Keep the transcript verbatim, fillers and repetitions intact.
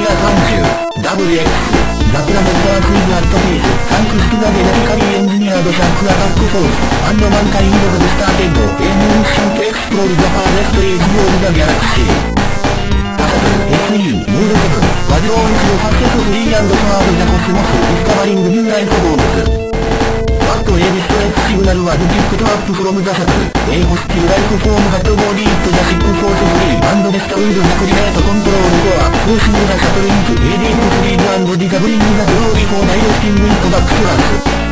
アさんじゅう、ダブリューエックス、ザプラネットワークインアットピース、タンクスキザゲネティカリーエンジニアードシャンクアタックフォース、アンドマンカインドがスターテッド、エンミッションとエクスプロールザファーレストリーズオブザギャラクシー。エスイー、ムールセブン、ワジローンクのファッセスフリーアンドサーブザコスモス、ディスカバリングニューライフボームス。ワットエビストレッツシグナルはズピックトアップフロムザサツ。エイホスティルライフフォームハットボディートザシックフォースフリーアンドデスタウィルザクリネートコントロールコア。フォーシングザシャトリンク、エーディートフリーズアンドディザブリングザグローリーフォーダイレクティングイントバックトランス。